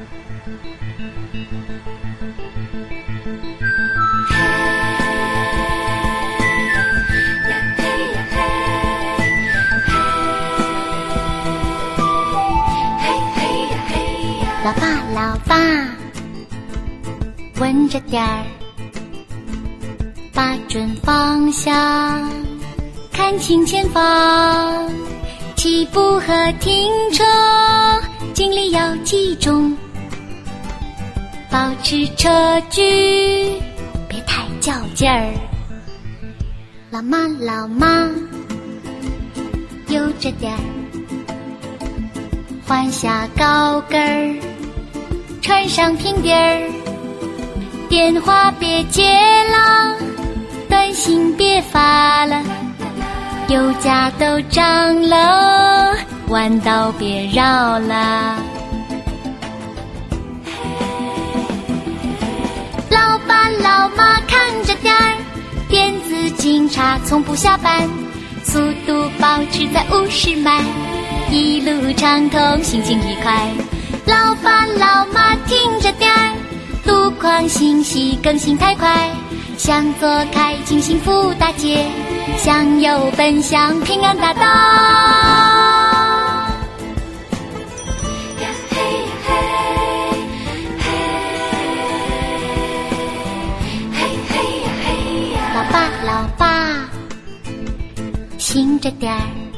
老爸，老爸，稳着点儿，把准方向，看清前方，起步和停车，精力要集中，保持车距，别太较劲儿。老妈，老妈，悠着点儿，换下高跟儿，穿上平底儿，电话别接了，短信别发了，油价都涨了，弯道别绕了。老爸老妈看着点儿，电子警察从不下班，速度保持在50迈，一路畅通，心情愉快。老爸老妈听着点儿，路况信息更新太快，向左开进幸福大街，向右奔向平安大道。呀嘿呀嘿，嘿嘿呀嘿呀。老爸老爸，醒着点儿，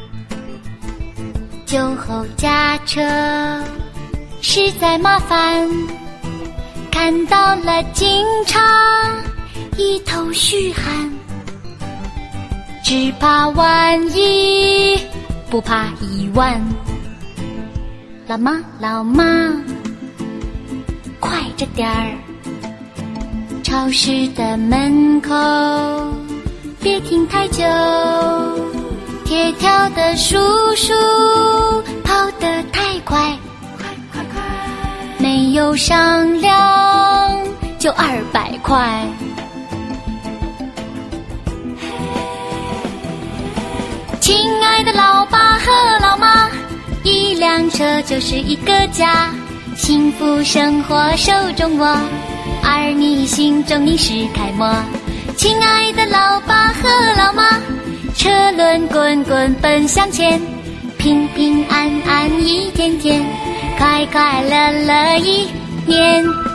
酒后驾车实在麻烦，看到了警察一头虚汗，只怕万一，不怕1万。老妈老妈，快着点儿，超市的门口别停太久，铁条的叔叔跑得太快，没有商量就200块。亲爱的老爸和老妈，一辆车就是一个家，幸福生活手中握，儿女心中你是楷模。亲爱的老爸和老妈，车轮滚滚奔向前，平平安安一天天，快快乐乐一年。